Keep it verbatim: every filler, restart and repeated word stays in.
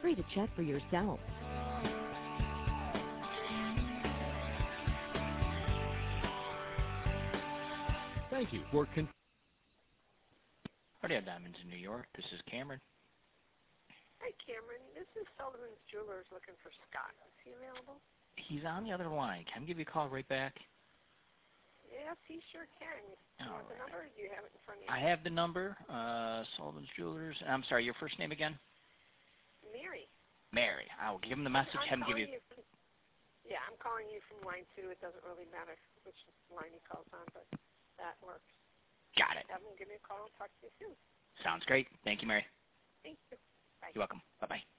free to check for yourself. Thank you for con- Cardio Diamonds in New York. This is Cameron. Hi, Cameron. This is Sullivan's Jewelers looking for Scott. Is he available? He's on the other line. Can I give you a call right back? Yes, he sure can. You All want the right. number? Or do you have it in front of you? I have the number. Uh, Sullivan's Jewelers. I'm sorry, your first name again? Mary. Mary. I will give him the message. I'm Have him give calling you. you from, yeah, I'm calling you from line two. It doesn't really matter which line he calls on, but that works. Got it. Have him give me a call and talk to you soon. Sounds great. Thank you, Mary. Thank you. Bye. You're welcome. Bye-bye.